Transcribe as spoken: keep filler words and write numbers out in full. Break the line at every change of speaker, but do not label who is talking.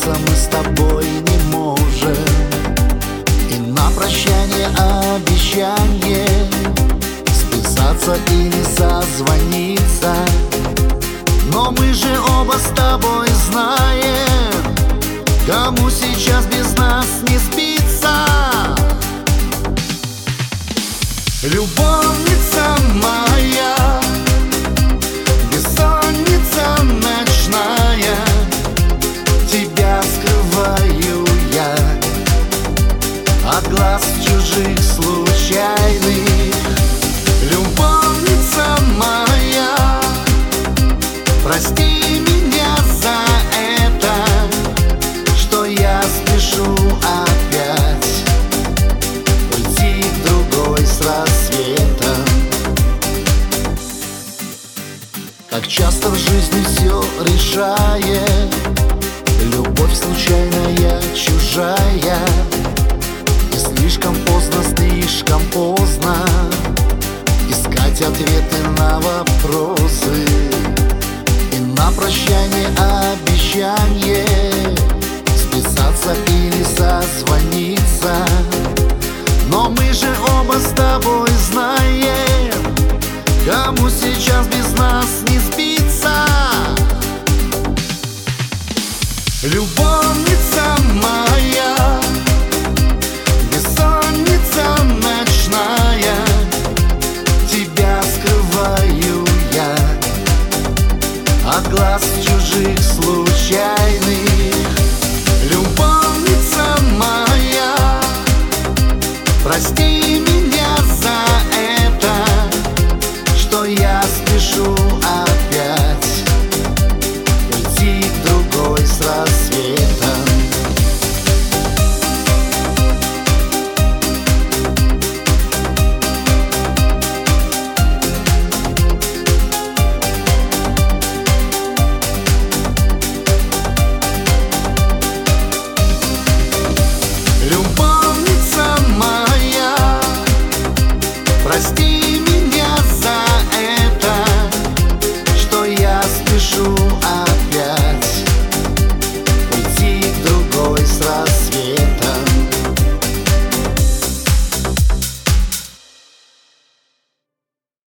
расстаться мы с тобой не можем. И на прощание обещание списаться или созвониться. Но мы же оба с тобой знаем, кому сейчас без нас не спится. Любовница моя, бессонница ночная, тебя скрываю я от глаз чужих случайных. Любовница моя, прости меня за это, что я спешу опять уйти к другой с рассветом. Как часто в жизни все решает любовь случайная, чужая. И слишком поздно, слишком поздно искать ответы на вопросы. И на прощание обещание списаться или созвониться. Но мы же оба с тобой знаем, кому сейчас без нас не спится. Любовь